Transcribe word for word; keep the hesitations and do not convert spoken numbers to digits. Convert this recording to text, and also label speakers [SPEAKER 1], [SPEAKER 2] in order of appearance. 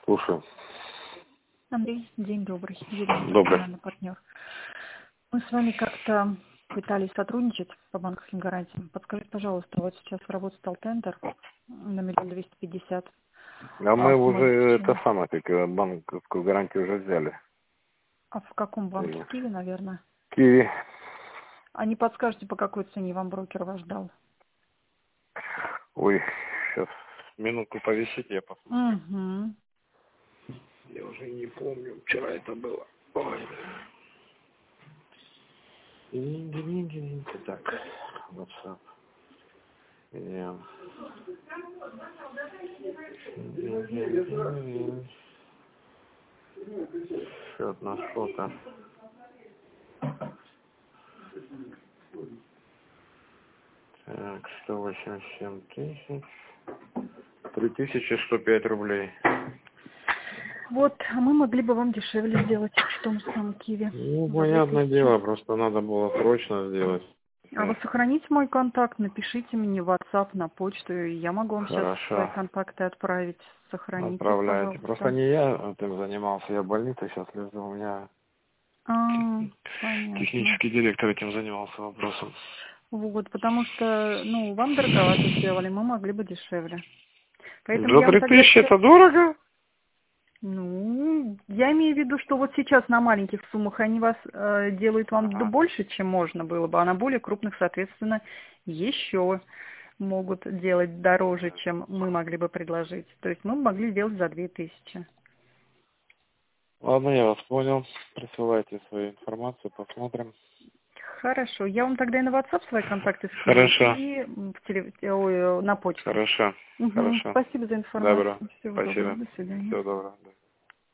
[SPEAKER 1] Слушаю.
[SPEAKER 2] Андрей, день добрый. Елена,
[SPEAKER 1] Добрый.
[SPEAKER 2] национальный партнер. Мы с вами как-то пытались сотрудничать по банковским гарантиям. Подскажите, пожалуйста, вот сейчас в работу стал тендер на миллион двести пятьдесят.
[SPEAKER 1] А мы
[SPEAKER 2] А
[SPEAKER 1] уже
[SPEAKER 2] сможете...
[SPEAKER 1] это самое, как э, банковскую гарантию уже взяли.
[SPEAKER 2] А в каком банке?
[SPEAKER 1] И
[SPEAKER 2] В Киеве, наверное.
[SPEAKER 1] Киви.
[SPEAKER 2] А не подскажете, по какой цене вам брокер ваш дал?
[SPEAKER 1] Ой, сейчас минутку повисите, я посмотрю.
[SPEAKER 2] Угу.
[SPEAKER 1] Я уже не помню, вчера это было. Ой. Деньги, так, WhatsApp. Я. Счет на что-то. Так, сто восемьдесят семь тысяч. Три тысячи сто пять рублей.
[SPEAKER 2] Вот, а мы могли бы вам дешевле сделать в том же самом Киеве.
[SPEAKER 1] Ну,
[SPEAKER 2] За две
[SPEAKER 1] понятное
[SPEAKER 2] тысячи.
[SPEAKER 1] дело, просто надо было срочно сделать.
[SPEAKER 2] А вы сохраните мой контакт, напишите мне в WhatsApp, на почту, и я могу вам сейчас свои
[SPEAKER 1] Хорошо.
[SPEAKER 2] контакты отправить. Сохраните,
[SPEAKER 1] Отправляйте. Просто
[SPEAKER 2] пожалуйста.
[SPEAKER 1] не я этим занимался, я в больнице сейчас лежу, у меня
[SPEAKER 2] А, понятно.
[SPEAKER 1] технический директор этим занимался вопросом.
[SPEAKER 2] Вот, потому что, ну, вам дороговато сделали, мы могли бы дешевле. Поэтому
[SPEAKER 1] За
[SPEAKER 2] я вам
[SPEAKER 1] три
[SPEAKER 2] тогда
[SPEAKER 1] тысячи
[SPEAKER 2] сейчас...
[SPEAKER 1] это дорого?
[SPEAKER 2] Ну, я имею в виду, что вот сейчас на маленьких суммах они вас э, делают вам
[SPEAKER 1] Ага.
[SPEAKER 2] больше, чем можно было бы, а на более крупных, соответственно, еще могут делать дороже, чем мы могли бы предложить. То есть мы могли сделать за две тысячи.
[SPEAKER 1] Ладно, я вас понял. Присылайте свою информацию, посмотрим.
[SPEAKER 2] Хорошо. Я вам тогда и на WhatsApp свои контакты скину,
[SPEAKER 1] Хорошо.
[SPEAKER 2] и в теле... Ой, на почту.
[SPEAKER 1] Хорошо.
[SPEAKER 2] Угу.
[SPEAKER 1] Хорошо.
[SPEAKER 2] Спасибо за информацию.
[SPEAKER 1] Добро.
[SPEAKER 2] Всего доброго.
[SPEAKER 1] Спасибо.
[SPEAKER 2] До свидания.
[SPEAKER 1] Всего доброго.